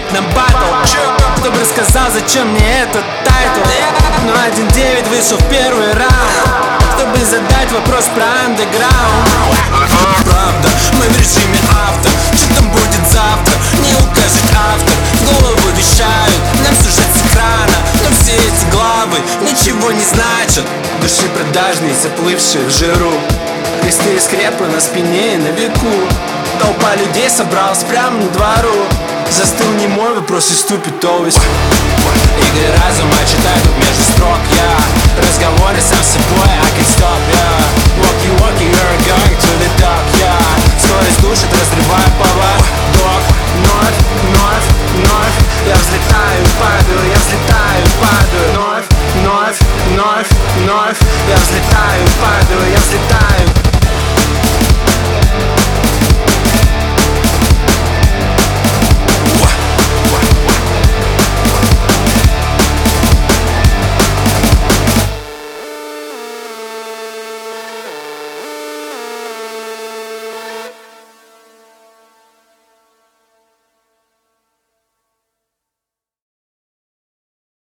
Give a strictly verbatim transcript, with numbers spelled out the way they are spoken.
на батл, чтобы рассказал, зачем мне этот тайтл. Но один девять вышел в первый раунд, чтобы задать вопрос про андеграунд. Правда, мы в режиме авто, что там будет завтра, не укажет автор. В голову вещают нам сюжет с экрана, но все эти главы ничего не значат. Души продажные, заплывшие в жиру, кресты и скрепы на спине и на веку. Толпа людей собралась прямо на двору. Застыл немой вопрос и ступит овощ. Игры разума читаю тут между строк, я разговоры сам с собой, I can stop, yeah. Walking, walking, you're going to the top, yeah. Скорость душит, разрываю поводок. Вновь, вновь, вновь я взлетаю, падаю, я взлетаю, падаю. Вновь, вновь, вновь, вновь я взлетаю, падаю, я взлетаю,